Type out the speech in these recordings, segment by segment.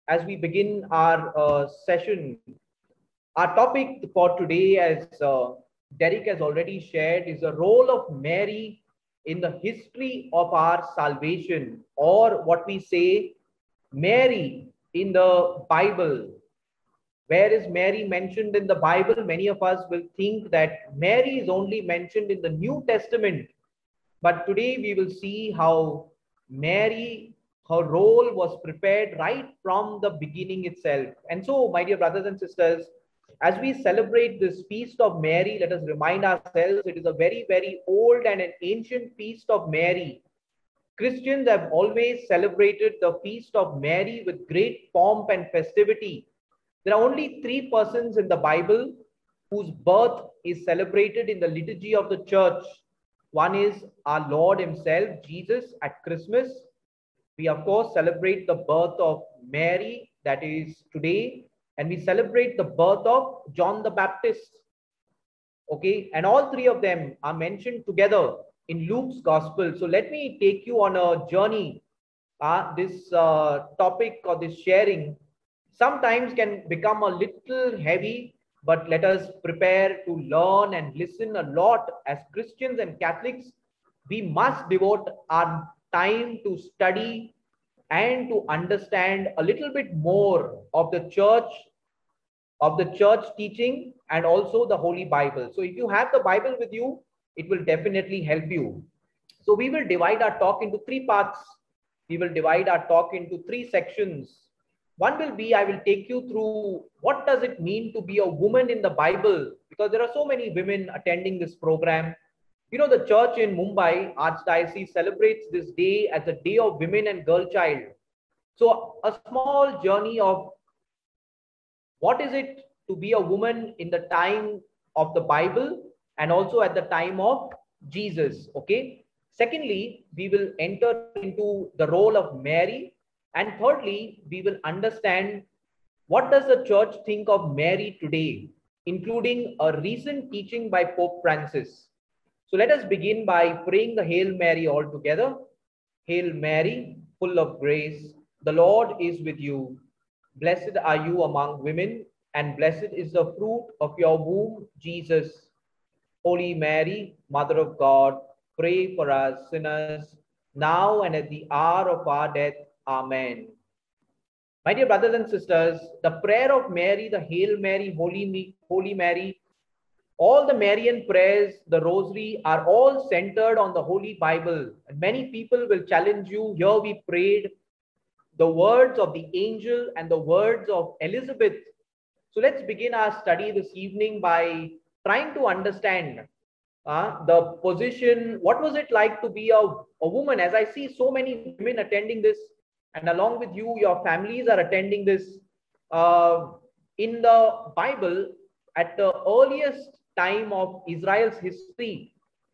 as we begin our session. Our topic for today, as Derek has already shared, is the role of Mary in the history of our salvation, or what we say, Mary in the Bible. Where is Mary mentioned in the Bible? Many of us will think that Mary is only mentioned in the New Testament. But today we will see how Mary, her role was prepared right from the beginning itself. And so, my dear brothers and sisters, as we celebrate this feast of Mary, let us remind ourselves it is a very, very old and an ancient feast of Mary. Christians have always celebrated the feast of Mary with great pomp and festivity. There are only three persons in the Bible whose birth is celebrated in the liturgy of the church. One is our Lord Himself, Jesus, at Christmas. We, of course, celebrate the birth of Mary, that is today, and we celebrate the birth of John the Baptist. Okay, and all three of them are mentioned together in Luke's Gospel. So let me take you on a journey. This topic or this sharing sometimes can become a little heavy, but let us prepare to learn and listen a lot. As Christians and Catholics, we must devote our time to study and to understand a little bit more of the church teaching and also the Holy Bible. So if you have the Bible with you, it will definitely help you. So we will divide our talk into three parts. We will divide our talk into three sections. One will be, I will take you through what does it mean to be a woman in the Bible, because there are so many women attending this program. You know, the church in Mumbai, Archdiocese, celebrates this day as a day of women and girl child. So a small journey of what is it to be a woman in the time of the Bible and also at the time of Jesus. Okay. Secondly, we will enter into the role of Mary. And thirdly, we will understand what does the church think of Mary today, including a recent teaching by Pope Francis. So let us begin by praying the Hail Mary all together. Hail Mary, full of grace, the Lord is with you. Blessed are you among women, and blessed is the fruit of your womb, Jesus. Holy Mary, Mother of God, pray for us sinners, now and at the hour of our death. Amen. My dear brothers and sisters, the prayer of Mary, the Hail Mary, Holy Mary, all the Marian prayers, the rosary are all centered on the Holy Bible. And many people will challenge you. Here we prayed the words of the angel and the words of Elizabeth. So let's begin our study this evening by trying to understand the position. What was it like to be a woman? As I see so many women attending this, and along with you, your families are attending this. In the Bible, at the earliest time of Israel's history,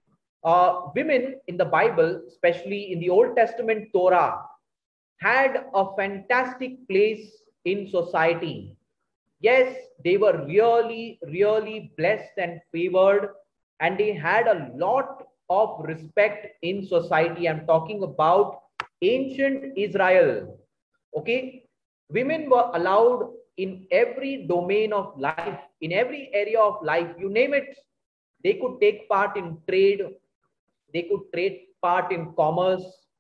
women in the Bible, especially in the Old Testament Torah, had a fantastic place in society. Yes, they were really, really blessed and favored, and they had a lot of respect in society. I'm talking about ancient Israel. Okay, women were allowed in every domain of life, in every area of life, you name it. They could take part in trade, they could take part in commerce.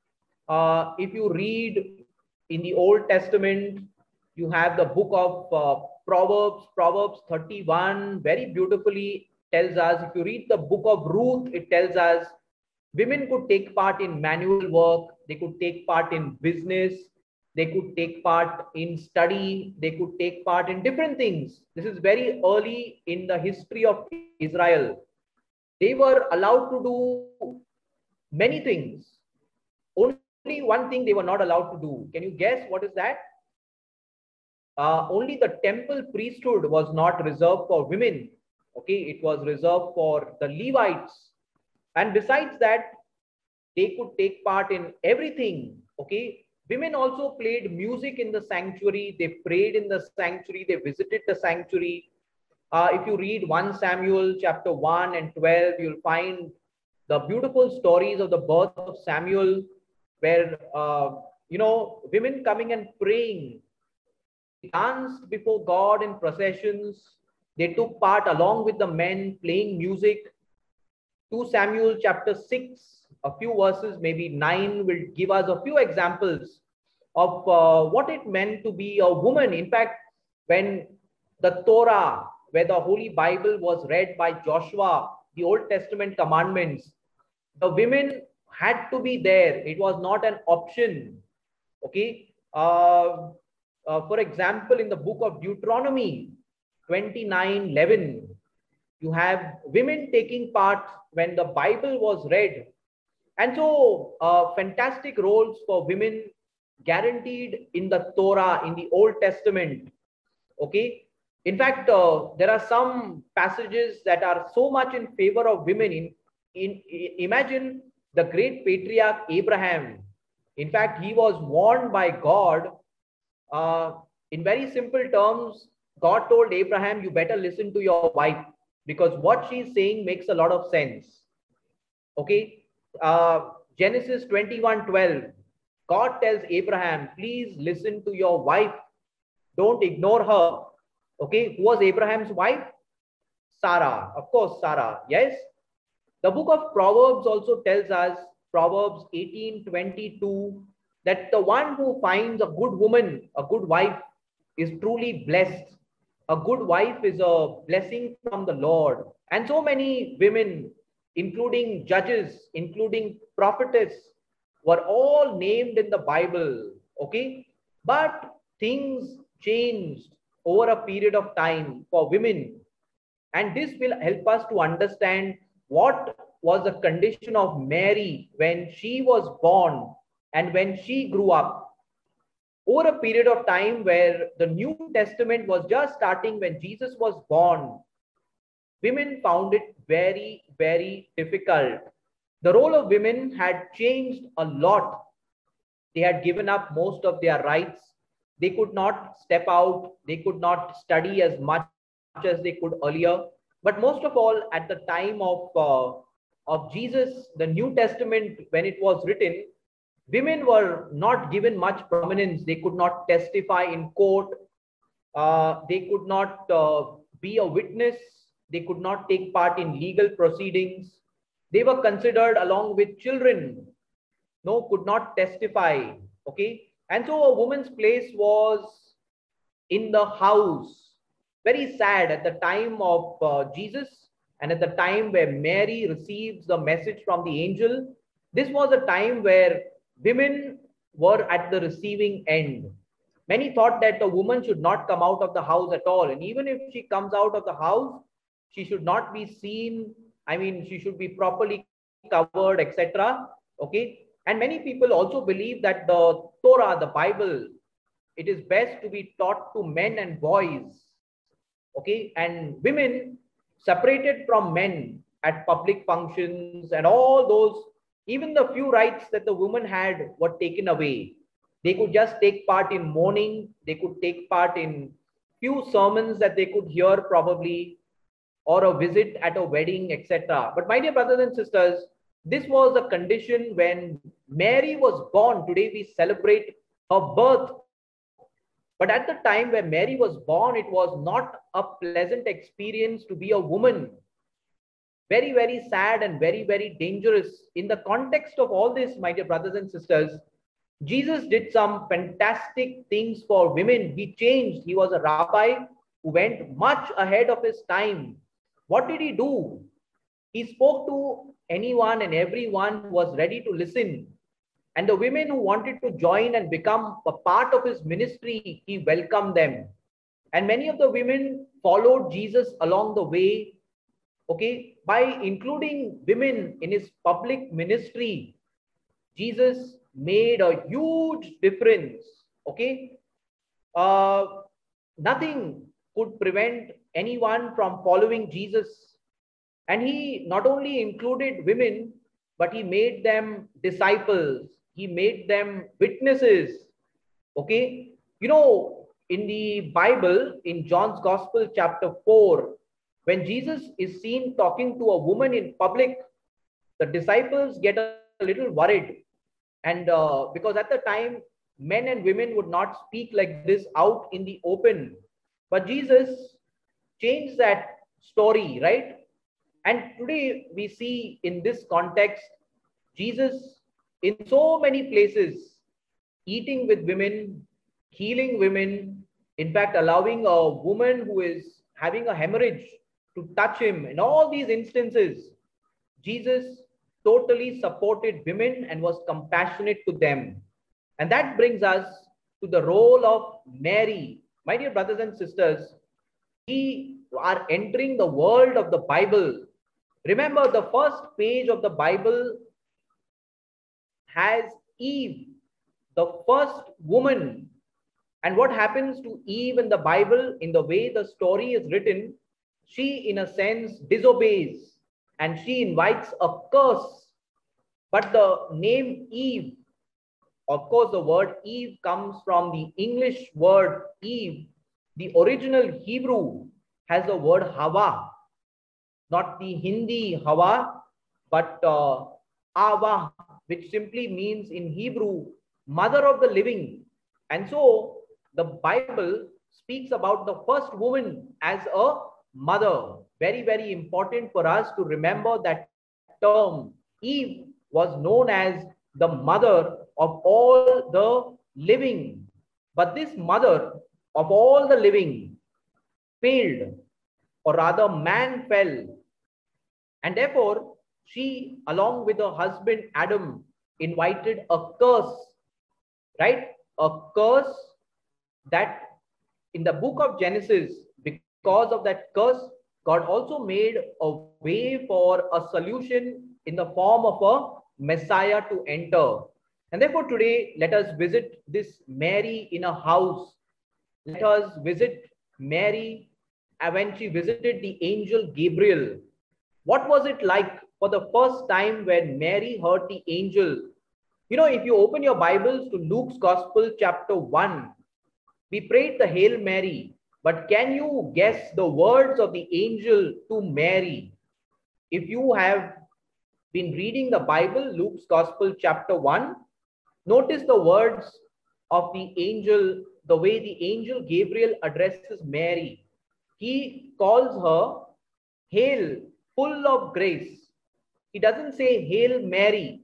If you read in the Old Testament, you have the book of Proverbs 31, very beautifully tells us. If you read the book of Ruth, it tells us women could take part in manual work, they could take part in business, they could take part in study, they could take part in different things. This is very early in the history of Israel. They were allowed to do many things. Only one thing they were not allowed to do. Can you guess what is that? Only the temple priesthood was not reserved for women. Okay, it was reserved for the Levites. And besides that, they could take part in everything. Okay, women also played music in the sanctuary. They prayed in the sanctuary. They visited the sanctuary. If you read 1 Samuel chapter 1 and 12, you'll find the beautiful stories of the birth of Samuel, where women coming and praying danced before God in processions. They took part along with the men playing music. 2 Samuel chapter 6, a few verses, maybe 9, will give us a few examples of what it meant to be a woman. In fact, when the Torah, where the Holy Bible was read by Joshua, the Old Testament commandments, the women had to be there. It was not an option. Okay. For example, in the book of Deuteronomy 29:11, you have women taking part when the Bible was read. And so, fantastic roles for women guaranteed in the Torah, in the Old Testament. Okay. In fact, there are some passages that are so much in favor of women. Imagine the great patriarch Abraham. In fact, he was warned by God. In very simple terms, God told Abraham, you better listen to your wife because what she's saying makes a lot of sense. Okay. Genesis 21:12. God tells Abraham, please listen to your wife. Don't ignore her. Okay. Who was Abraham's wife? Sarah. Of course, Sarah. Yes. The book of Proverbs also tells us, Proverbs 18:22, that the one who finds a good woman, a good wife, is truly blessed. A good wife is a blessing from the Lord. And so many women, including judges, including prophetess, were all named in the Bible. Okay. But things changed over a period of time for women. And this will help us to understand what was the condition of Mary when she was born and when she grew up. Over a period of time where the New Testament was just starting when Jesus was born, women found it very, very difficult. The role of women had changed a lot. They had given up most of their rights. They could not step out. They could not study as much as they could earlier. But most of all, at the time of Jesus, the New Testament, when it was written, women were not given much prominence. They could not testify in court. They could not be a witness. They could not take part in legal proceedings. They were considered along with children. No, could not testify. Okay. And so a woman's place was in the house. Very sad at the time of Jesus and at the time where Mary receives the message from the angel. This was a time where women were at the receiving end. Many thought that a woman should not come out of the house at all. And even if she comes out of the house, she should not be seen. I mean, she should be properly covered, etc. Okay. And many people also believe that the Torah, the Bible, it is best to be taught to men and boys. Okay. And women separated from men at public functions and all those, even the few rights that the woman had were taken away. They could just take part in mourning. They could take part in few sermons that they could hear probably, or a visit at a wedding, etc. But my dear brothers and sisters, this was a condition when Mary was born. Today we celebrate her birth. But at the time when Mary was born, it was not a pleasant experience to be a woman. Very, very sad and very, very dangerous. In the context of all this, my dear brothers and sisters, Jesus did some fantastic things for women. He changed. He was a rabbi who went much ahead of his time. What did he do? He spoke to anyone and everyone who was ready to listen. And the women who wanted to join and become a part of his ministry, he welcomed them. And many of the women followed Jesus along the way. Okay, by including women in his public ministry, Jesus made a huge difference. Okay, nothing could prevent anyone from following Jesus. And he not only included women, but he made them disciples. He made them witnesses. Okay. You know, in the Bible, in John's Gospel, chapter 4, when Jesus is seen talking to a woman in public, the disciples get a little worried. And because at the time, men and women would not speak like this out in the open. But Jesus changed that story, right? And today we see in this context, Jesus in so many places, eating with women, healing women, in fact, allowing a woman who is having a hemorrhage to touch him. In all these instances, Jesus totally supported women and was compassionate to them. And that brings us to the role of Mary. My dear brothers and sisters, we are entering the world of the Bible. Remember, the first page of the Bible has Eve, the first woman. And what happens to Eve in the Bible, in the way the story is written, she, in a sense, disobeys and she invites a curse. But the name Eve, of course, the word Eve comes from the English word Eve. The original Hebrew has the word Hawa, not the Hindi Hawa, but Awa, which simply means in Hebrew, mother of the living. And so the Bible speaks about the first woman as a mother. Very, very important for us to remember that term. Eve was known as the mother of all the living. But this mother of all the living failed, or rather, man fell. And therefore, she, along with her husband Adam, invited a curse, right? A curse that in the book of Genesis, because of that curse, God also made a way for a solution in the form of a Messiah to enter. And therefore, today, let us visit this Mary in a house. Let us visit Mary when she visited the angel Gabriel. What was it like for the first time when Mary heard the angel? You know, if you open your Bibles to Luke's Gospel, chapter 1, we prayed the Hail Mary. But can you guess the words of the angel to Mary? If you have been reading the Bible, Luke's Gospel, chapter 1, notice the words of the angel, the way the angel Gabriel addresses Mary. He calls her Hail, full of grace. He doesn't say Hail Mary.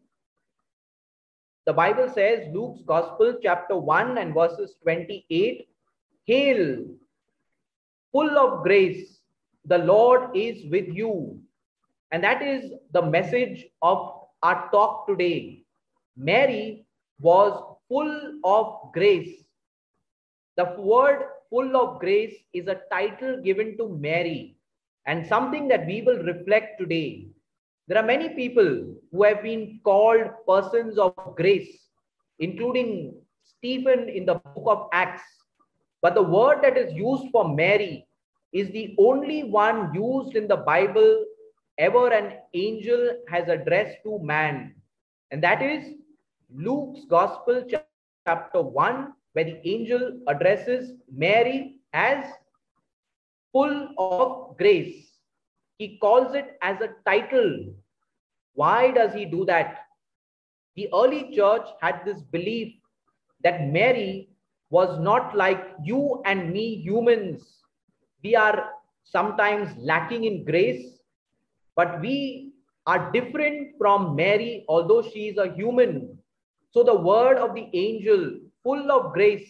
The Bible says, Luke's Gospel, chapter 1 and verses 28, Hail, full of grace, the Lord is with you. And that is the message of our talk today. Mary was full of grace. The word full of grace is a title given to Mary and something that we will reflect today. There are many people who have been called persons of grace, including Stephen in the book of Acts. But the word that is used for Mary is the only one used in the Bible ever an angel has addressed to man. And that is Luke's Gospel, chapter 1, where the angel addresses Mary as full of grace. He calls it as a title. Why does he do that? The early church had this belief that Mary was not like you and me humans. We are sometimes lacking in grace, but we are different from Mary, although she is a human. So the word of the angel, full of grace,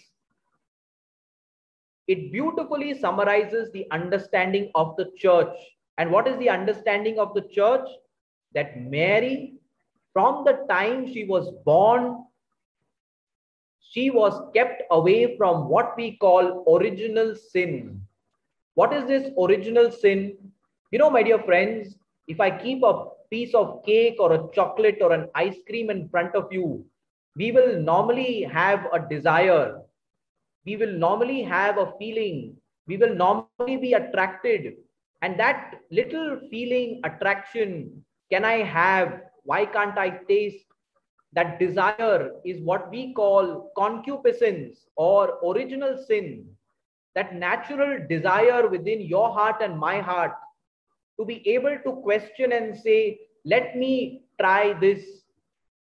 it beautifully summarizes the understanding of the church. And what is the understanding of the church? That Mary, from the time she was born, she was kept away from what we call original sin. What is this original sin? You know, my dear friends, if I keep a piece of cake or a chocolate or an ice cream in front of you, we will normally have a desire. We will normally have a feeling. We will normally be attracted. And that little feeling, attraction, can I have? Why can't I taste? That desire is what we call concupiscence or original sin. That natural desire within your heart and my heart to be able to question and say, let me try this.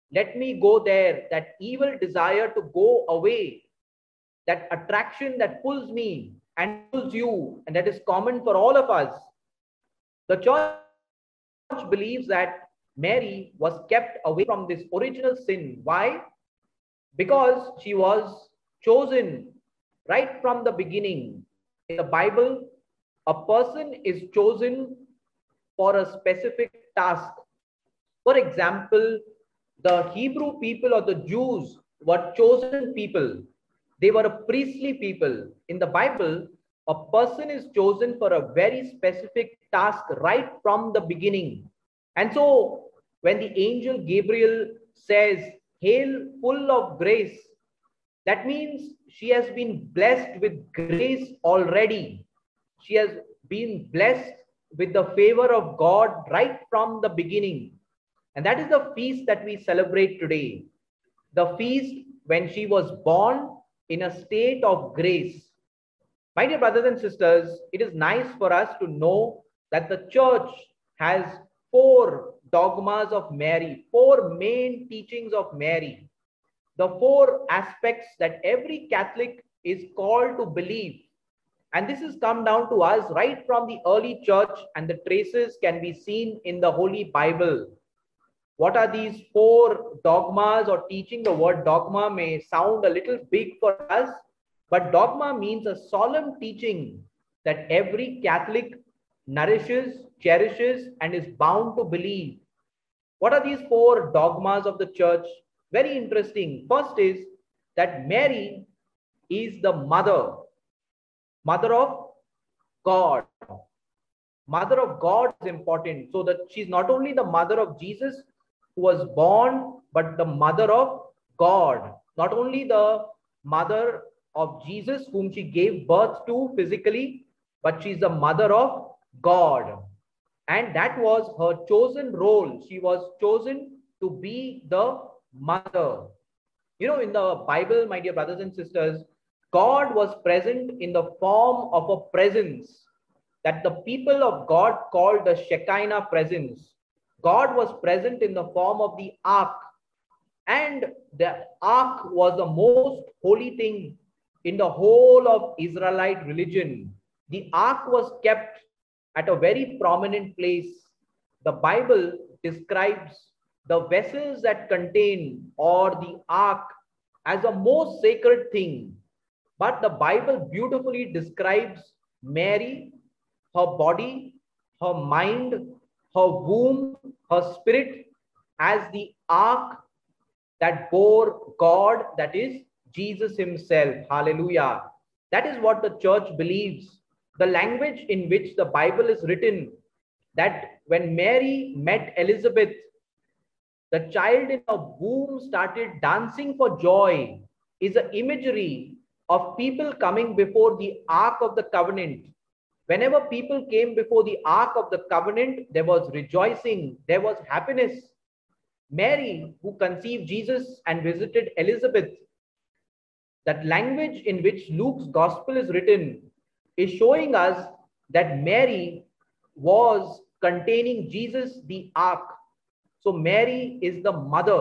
Let me go there. That evil desire to go away, that attraction that pulls me and pulls you, and that is common for all of us. The church believes that Mary was kept away from this original sin. Why? Because she was chosen right from the beginning. In the Bible, a person is chosen for a specific task. For example, the Hebrew people or the Jews were chosen people. They were a priestly people. In the Bible, a person is chosen for a very specific task right from the beginning. And so, when the angel Gabriel says, "Hail, full of grace," that means she has been blessed with grace already. She has been blessed with the favor of God right from the beginning. And that is the feast that we celebrate today. The feast when she was born in a state of grace. My dear brothers and sisters, it is nice for us to know that the church has four dogmas of Mary, four main teachings of Mary, the four aspects that every Catholic is called to believe. And this has come down to us right from the early church, and the traces can be seen in the Holy Bible. What are these four dogmas or teaching? The word dogma may sound a little big for us, but dogma means a solemn teaching that every Catholic nourishes, cherishes, and is bound to believe. What are these four dogmas of the church? Very interesting. First is that Mary is the mother of God. Mother of God is important. So that she's not only the mother of Jesus who was born, but the mother of God. Not only the mother of Jesus whom she gave birth to physically, but she's the mother of God. And that was her chosen role. She was chosen to be the mother. You know, in the Bible, my dear brothers and sisters, God was present in the form of a presence that the people of God called the Shekinah presence. God was present in the form of the ark, and the ark was the most holy thing in the whole of Israelite religion. The ark was kept at a very prominent place. The Bible describes the vessels that contain or the ark as a most sacred thing. But the Bible beautifully describes Mary, her body, her mind, her womb, her spirit as the ark that bore God, that is Jesus himself. Hallelujah. That is what the church believes. The language in which the Bible is written, that when Mary met Elizabeth, the child in her womb started dancing for joy, is an imagery of people coming before the Ark of the Covenant. Whenever people came before the Ark of the Covenant, there was rejoicing, there was happiness. Mary, who conceived Jesus and visited Elizabeth, that language in which Luke's gospel is written is showing us that Mary was containing Jesus, the ark. So Mary is the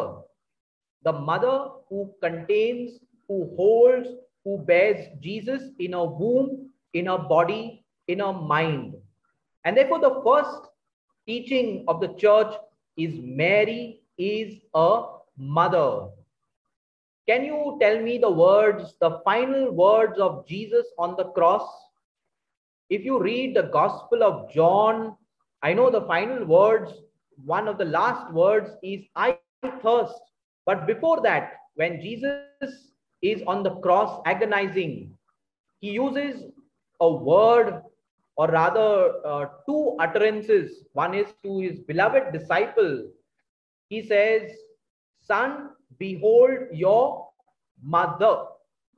mother who contains, who holds, who bears Jesus in her womb, in her body, in her mind. And therefore, the first teaching of the church is Mary is a mother. Can you tell me the words, the final words of Jesus on the cross? If you read the Gospel of John, I know the final words, one of the last words is, "I thirst." But before that, when Jesus is on the cross agonizing, he uses a word, or rather two utterances. One is to his beloved disciple. He says, "Son, behold your mother."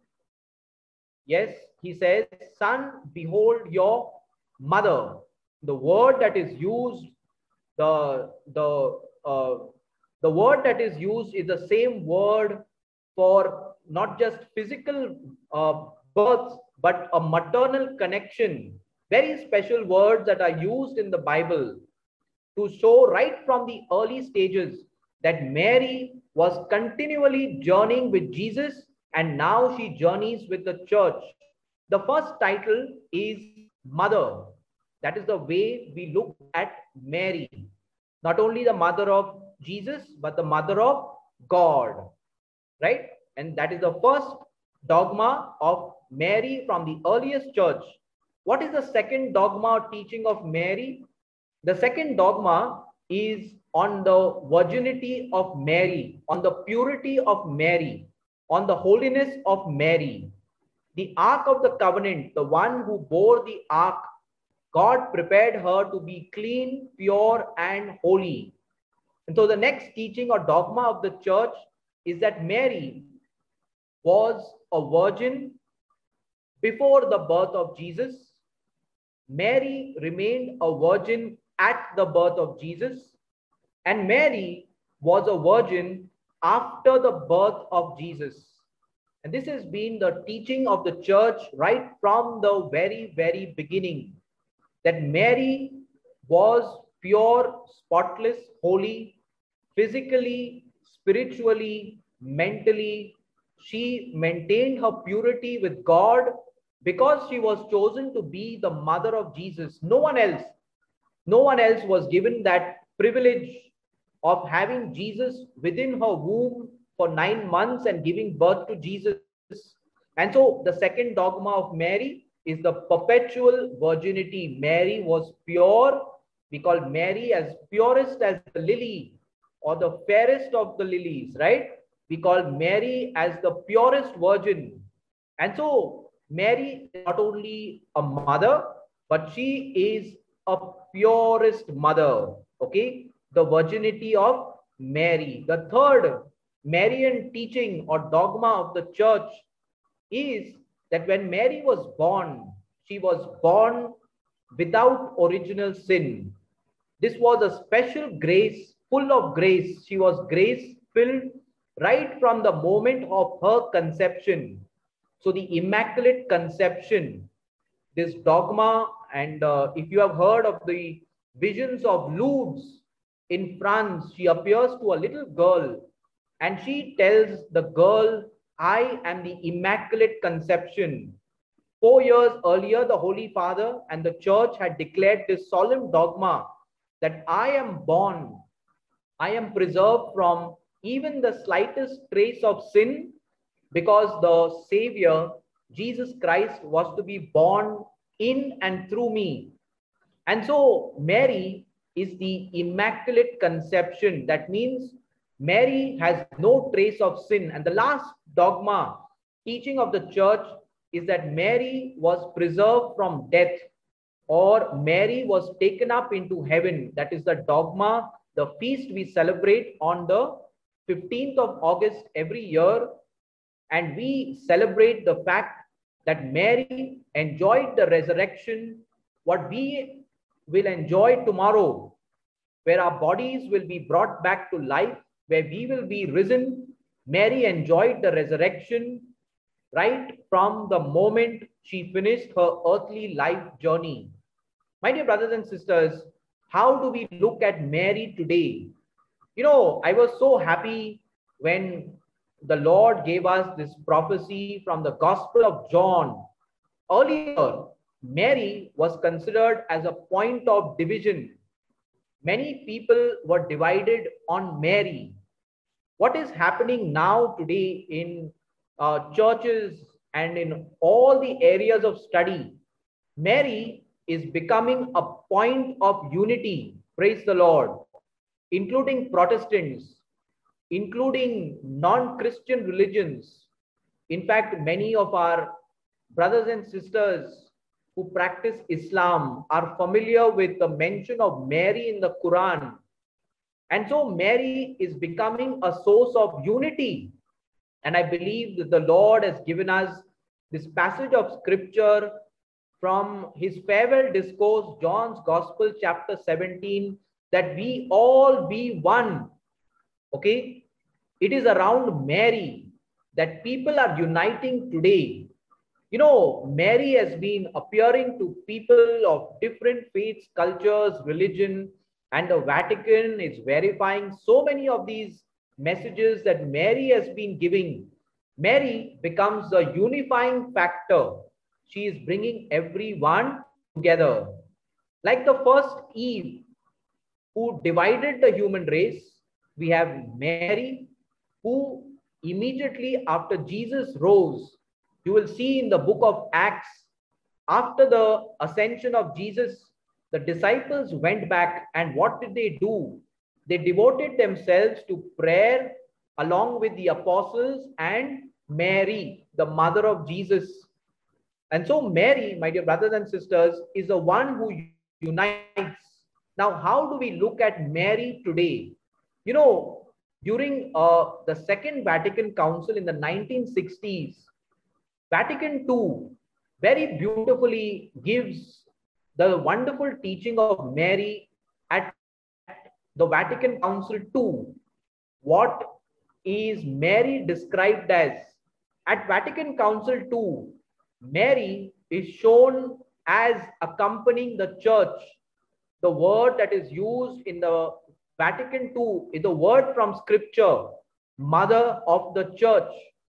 Yes, he says, "Son, behold your mother." The word that is used, the the uh, the word that is used is the same word for not just physical birth, but a maternal connection. Very special words that are used in the Bible to show right from the early stages that Mary was continually journeying with Jesus, and now she journeys with the church. The first title is Mother. That is the way we look at Mary. Not only the mother of Jesus, but the mother of God. Right? And that is the first dogma of Mary from the earliest church. What is the second dogma or teaching of Mary? The second dogma is on the virginity of Mary, on the purity of Mary, on the holiness of Mary. The Ark of the Covenant, the one who bore the Ark, God prepared her to be clean, pure, and holy. And so the next teaching or dogma of the church is that Mary was a virgin before the birth of Jesus. Mary remained a virgin at the birth of Jesus. And Mary was a virgin after the birth of Jesus. And this has been the teaching of the church right from the very, very beginning, that Mary was pure, spotless, holy, physically, spiritually, mentally. She maintained her purity with God because she was chosen to be the mother of Jesus. No one else was given that privilege of having Jesus within her womb for 9 months and giving birth to Jesus. And so the second dogma of Mary is the perpetual virginity. Mary was pure. We call Mary as purest as the lily or the fairest of the lilies, right? We call Mary as the purest virgin. And so Mary is not only a mother, but she is a purest mother. Okay, the virginity of Mary. The third Marian teaching or dogma of the church is that when Mary was born, she was born without original sin. This was a special grace, full of grace. She was grace filled right from the moment of her conception. So the Immaculate Conception, this dogma, and if you have heard of the visions of Lourdes in France, she appears to a little girl and she tells the girl, I am the Immaculate Conception. 4 years earlier, the Holy Father and the Church had declared this solemn dogma that I am born, I am preserved from even the slightest trace of sin, because the Savior, Jesus Christ, was to be born in and through me. And so Mary is the Immaculate Conception. That means Mary has no trace of sin. And the last dogma, teaching of the church, is that Mary was preserved from death, or Mary was taken up into heaven. That is the dogma, the feast we celebrate on the 15th of August every year. And we celebrate the fact that Mary enjoyed the resurrection, what we will enjoy tomorrow, where our bodies will be brought back to life, where we will be risen. Mary enjoyed the resurrection right from the moment she finished her earthly life journey. My dear brothers and sisters, how do we look at Mary today? You know, I was so happy when the Lord gave us this prophecy from the Gospel of John. Earlier, Mary was considered as a point of division. Many people were divided on Mary. What is happening now today in churches and in all the areas of study? Mary is becoming a point of unity, praise the Lord, including Protestants, including non-Christian religions. In fact, many of our brothers and sisters who practice Islam are familiar with the mention of Mary in the Quran. And so Mary is becoming a source of unity. And I believe that the Lord has given us this passage of scripture from his farewell discourse, John's Gospel, chapter 17, that we all be one. Okay? It is around Mary that people are uniting today. You know, Mary has been appearing to people of different faiths, cultures, religion, And the Vatican is verifying so many of these messages that Mary has been giving. Mary becomes the unifying factor. She is bringing everyone together. Like the first Eve who divided the human race, we have Mary who immediately after Jesus rose, you will see in the book of Acts, after the ascension of Jesus, the disciples went back, and what did they do? They devoted themselves to prayer along with the apostles and Mary, the mother of Jesus. And so, Mary, my dear brothers and sisters, is the one who unites. Now, how do we look at Mary today? You know, during the Second Vatican Council in the 1960s, Vatican II very beautifully gives the wonderful teaching of Mary at the Vatican Council II. What is Mary described as? At Vatican Council II, Mary is shown as accompanying the church. The word that is used in the Vatican II is a word from scripture, mother of the church.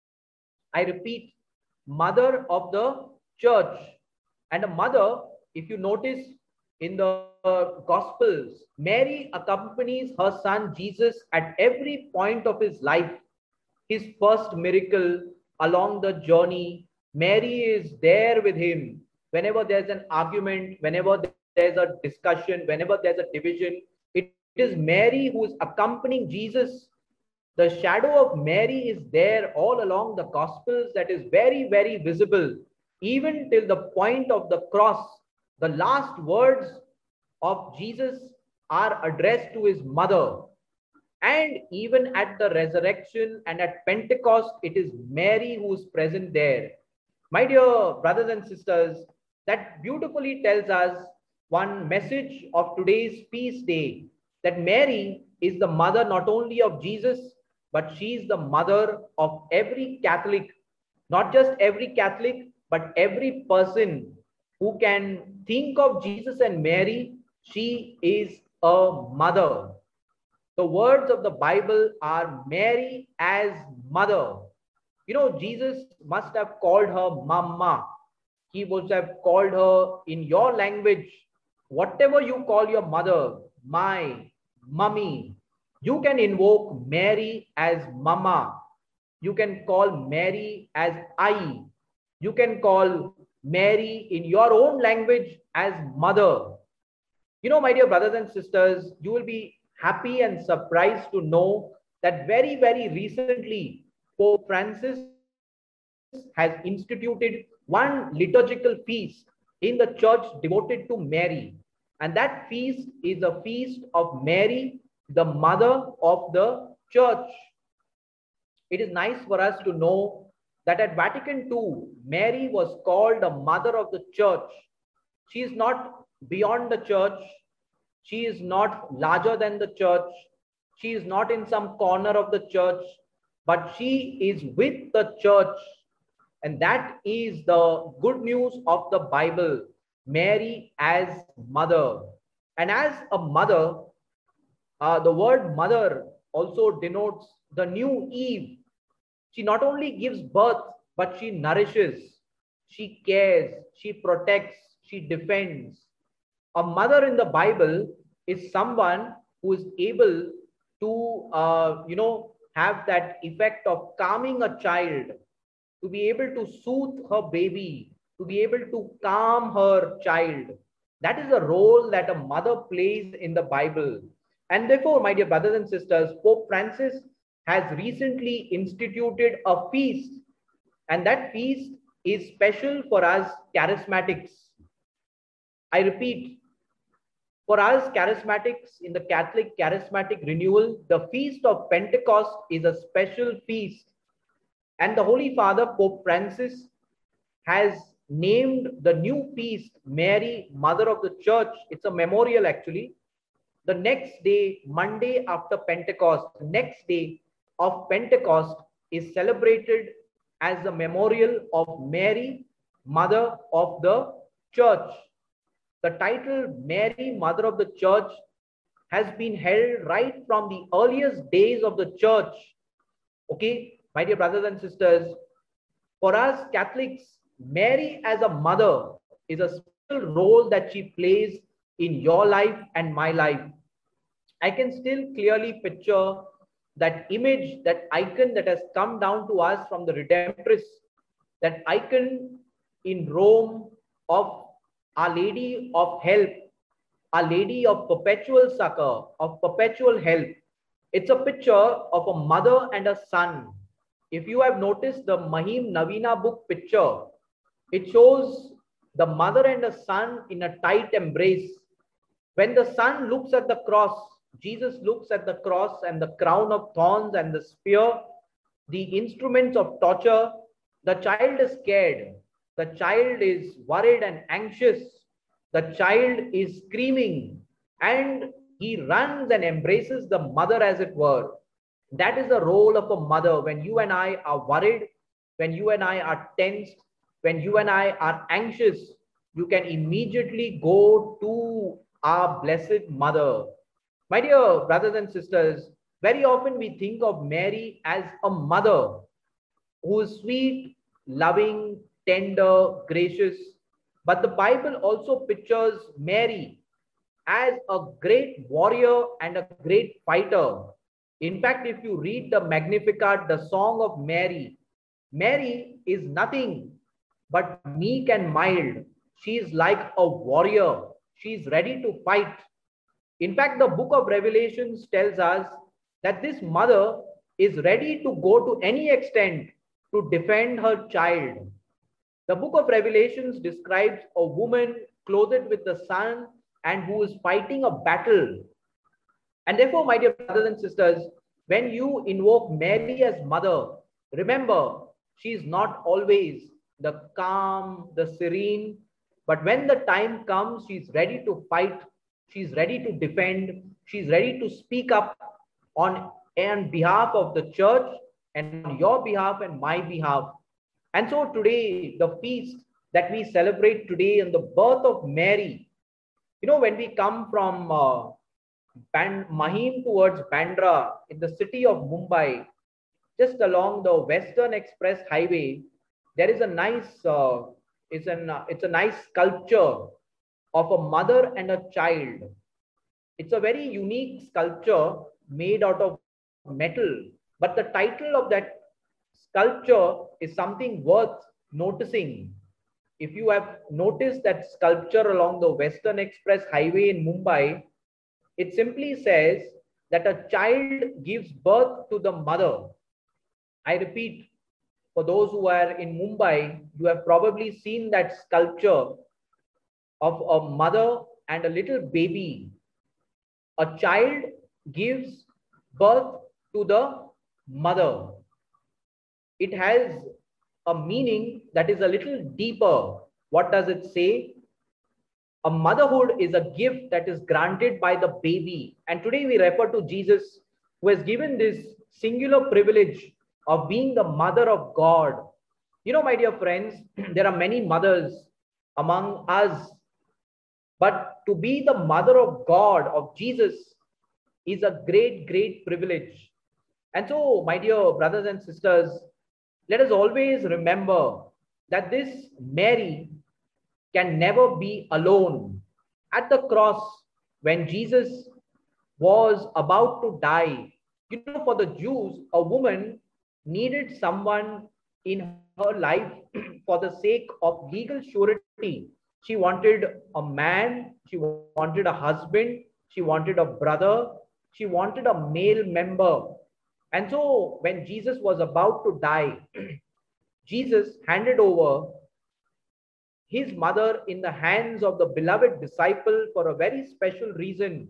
I repeat, mother of the church. And a mother, if you notice in the Gospels, Mary accompanies her son Jesus at every point of his life. His first miracle along the journey, Mary is there with him. Whenever there's an argument, whenever there's a discussion, whenever there's a division, it is Mary who is accompanying Jesus. The shadow of Mary is there all along the Gospels, that is very, very visible, even till the point of the cross. The last words of Jesus are addressed to his mother. And even at the resurrection and at Pentecost, it is Mary who is present there. My dear brothers and sisters, that beautifully tells us one message of today's feast day, that Mary is the mother not only of Jesus, but she is the mother of every Catholic, not just every Catholic, but every person who can think of Jesus and Mary. She is a mother. The words of the Bible are Mary as mother. You know, Jesus must have called her mama. He would have called her in your language, whatever you call your mother, my, mummy. You can invoke Mary as mama. You can call Mary as I. You can call Mary in your own language as mother. You know, my dear brothers and sisters, you will be happy and surprised to know that very, very recently, Pope Francis has instituted one liturgical feast in the church devoted to Mary. And that feast is a feast of Mary, the mother of the church. It is nice for us to know that at Vatican II, Mary was called a mother of the church. She is not beyond the church. She is not larger than the church. She is not in some corner of the church, but she is with the church. And that is the good news of the Bible. Mary as mother. And as a mother, the word mother also denotes the new Eve. She not only gives birth, but she nourishes, she cares, she protects, she defends. A mother in the Bible is someone who is able to, have that effect of calming a child, to be able to soothe her baby, to be able to calm her child. That is the role that a mother plays in the Bible. And therefore, my dear brothers and sisters, Pope Francis has recently instituted a feast, and that feast is special for us charismatics. I repeat, for us charismatics in the Catholic charismatic renewal, the feast of Pentecost is a special feast. And the Holy Father, Pope Francis, has named the new feast Mary, Mother of the Church. It's a memorial actually. The next day, Monday after Pentecost, the next day of Pentecost is celebrated as the memorial of Mary, Mother of the Church. The title Mary, Mother of the Church has been held right from the earliest days of the church. Okay, my dear brothers and sisters, for us Catholics, Mary as a mother is a special role that she plays in your life and my life. I can still clearly picture that image, that icon that has come down to us from the Redemptress, that icon in Rome of Our Lady of Help, Our Lady of Perpetual Succor, of Perpetual Help. It's a picture of a mother and a son. If you have noticed the Mahim Navina book picture, it shows the mother and the son in a tight embrace. When the son looks at the cross, Jesus looks at the cross and the crown of thorns and the spear, the instruments of torture. The child is scared. The child is worried and anxious. The child is screaming, and he runs and embraces the mother, as it were. That is the role of a mother. When you and I are worried, when you and I are tensed, when you and I are anxious, you can immediately go to our Blessed Mother. My dear brothers and sisters, very often we think of Mary as a mother who is sweet, loving, tender, gracious. But the Bible also pictures Mary as a great warrior and a great fighter. In fact, if you read the Magnificat, the Song of Mary, Mary is nothing but meek and mild. She is like a warrior. She is ready to fight. In fact, the book of Revelations tells us that this mother is ready to go to any extent to defend her child. The book of Revelations describes a woman clothed with the sun and who is fighting a battle. And therefore, my dear brothers and sisters, when you invoke Mary as mother, remember, she is not always the calm, the serene, but when the time comes, she is ready to fight, she is ready to defend, she is ready to speak up on behalf of the church and on your behalf and my behalf. And so today, the feast that we celebrate today on the birth of Mary, when we come from Mahim towards Bandra in the city of Mumbai, just along the Western Express Highway, there is a nice, it's a nice sculpture of a mother and a child. It's a very unique sculpture made out of metal, but the title of that sculpture is something worth noticing. If you have noticed that sculpture along the Western Express Highway in Mumbai, it simply says that a child gives birth to the mother. I repeat, for those who are in Mumbai, you have probably seen that sculpture of a mother and a little baby. A child gives birth to the mother. It has a meaning that is a little deeper. What does it say? A motherhood is a gift that is granted by the baby. And today we refer to Jesus, who has given this singular privilege of being the mother of God. My dear friends, there are many mothers among us, but to be the mother of God, of Jesus, is a great, great privilege. And so, my dear brothers and sisters, let us always remember that this Mary can never be alone. At the cross, when Jesus was about to die, for the Jews, a woman needed someone in her life for the sake of legal surety. She wanted a man, she wanted a husband, she wanted a brother, she wanted a male member. And so when Jesus was about to die, Jesus handed over his mother in the hands of the beloved disciple for a very special reason.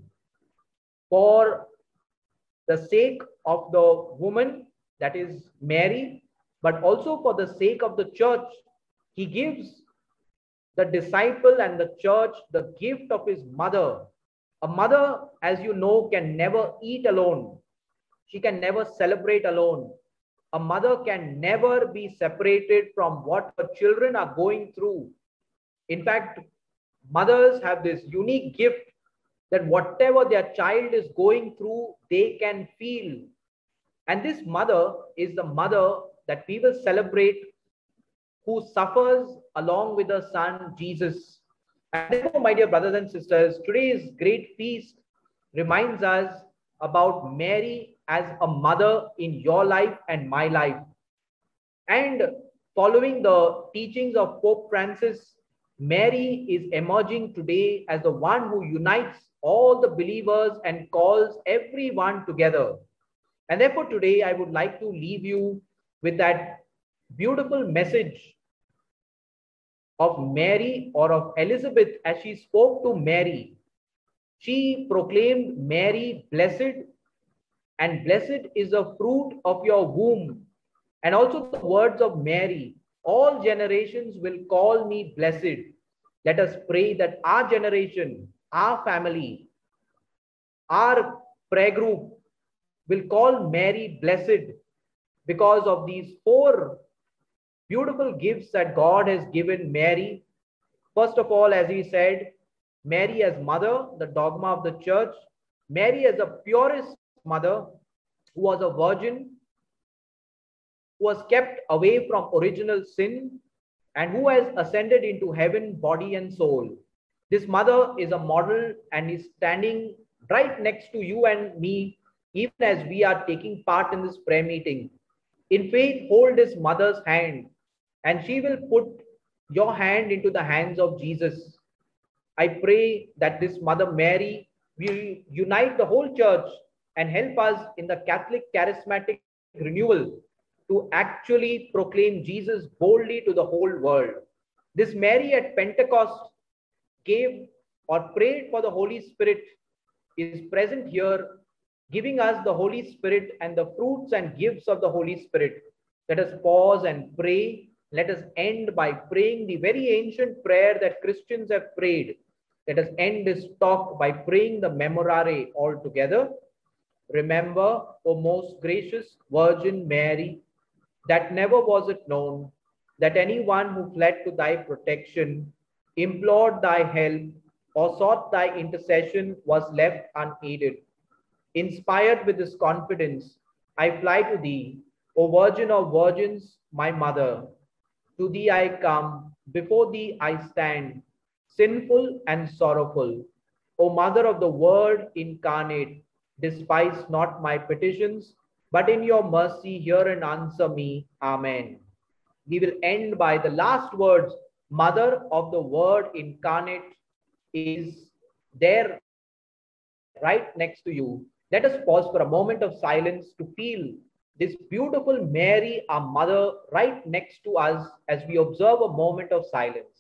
For the sake of the woman, that is Mary, but also for the sake of the church, he gives the disciple and the church the gift of his mother. A mother, as you know, can never eat alone. She can never celebrate alone. A mother can never be separated from what her children are going through. In fact, mothers have this unique gift that whatever their child is going through, they can feel. And this mother is the mother that we will celebrate, who suffers along with her son Jesus. And therefore, my dear brothers and sisters, today's great feast reminds us about Mary as a mother in your life and my life. And following the teachings of Pope Francis, Mary is emerging today as the one who unites all the believers and calls everyone together. And therefore, today I would like to leave you with that beautiful message of Mary, or of Elizabeth, as she spoke to Mary. She proclaimed, Mary, blessed, and blessed is the fruit of your womb. And also the words of Mary, all generations will call me blessed. Let us pray that our generation, our family, our prayer group will call Mary blessed because of these four beautiful gifts that God has given Mary. First of all, as he said, Mary as mother, the dogma of the church. Mary as the purest mother, who was a virgin, who was kept away from original sin, and who has ascended into heaven, body and soul. This mother is a model and is standing right next to you and me, even as we are taking part in this prayer meeting. In faith, hold this mother's hand, and she will put your hand into the hands of Jesus. I pray that this Mother Mary will unite the whole church and help us in the Catholic charismatic renewal to actually proclaim Jesus boldly to the whole world. This Mary at Pentecost gave or prayed for the Holy Spirit is present here, giving us the Holy Spirit and the fruits and gifts of the Holy Spirit. Let us pause and pray. Let us end by praying the very ancient prayer that Christians have prayed. Let us end this talk by praying the Memorare all together. Remember, O most gracious Virgin Mary, that never was it known that anyone who fled to thy protection, implored thy help, or sought thy intercession was left unaided. Inspired with this confidence, I fly to thee, O Virgin of Virgins, my mother. To thee I come, before thee I stand, sinful and sorrowful. O Mother of the Word incarnate, despise not my petitions, but in your mercy hear and answer me. Amen. We will end by the last words. Mother of the Word incarnate is there right next to you. Let us pause for a moment of silence to feel this beautiful Mary, our mother, right next to us as we observe a moment of silence.